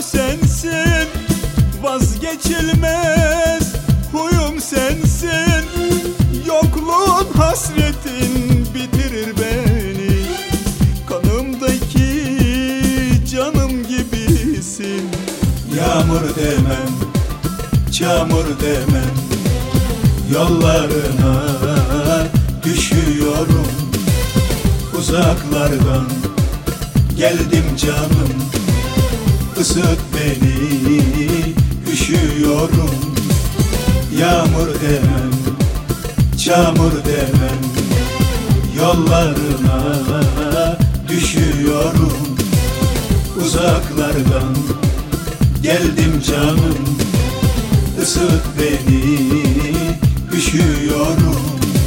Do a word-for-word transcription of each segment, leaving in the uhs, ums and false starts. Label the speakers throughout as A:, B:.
A: sensin, vazgeçilmez huyum sensin. Yokluğun hasretin bitirir beni, kanımdaki canım gibisin. Yağmur demem, çamur demem, yollarına düşüyorum. Uzaklardan geldim canım, ısıt beni, üşüyorum. Yağmur demem, çamur demem, yollarına düşüyorum. Uzaklardan geldim canım, ısıt beni, üşüyorum.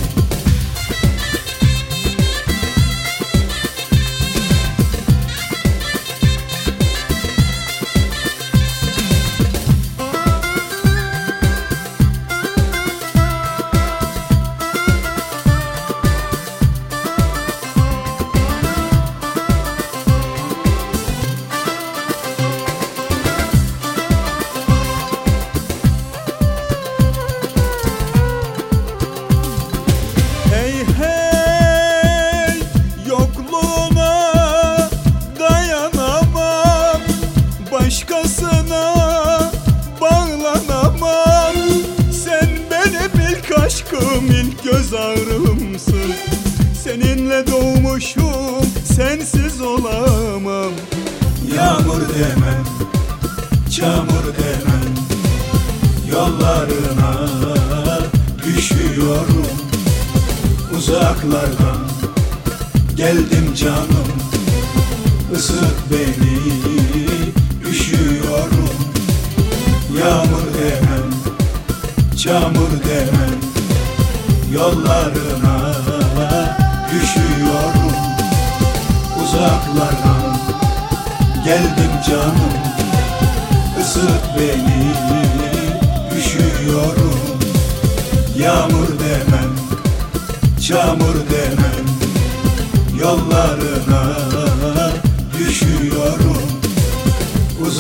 A: Başkasına bağlanamam. Sen benim ilk aşkım, ilk göz ağrımsın. Seninle doğmuşum, sensiz olamam. Yağmur demem, çamur demem, yollarına düşüyorum. Uzaklardan geldim canım, ısıt beni, üşüyorum. Yağmur demem, çamur demem, yollarına düşüyorum. Uzaklardan geldim canım, ısıt beni, üşüyorum. Yağmur demem, çamur demem, yollarına düşüyorum.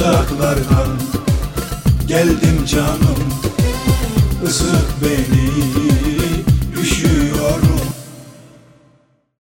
A: Uzaklardan geldim canım, ısıt beni,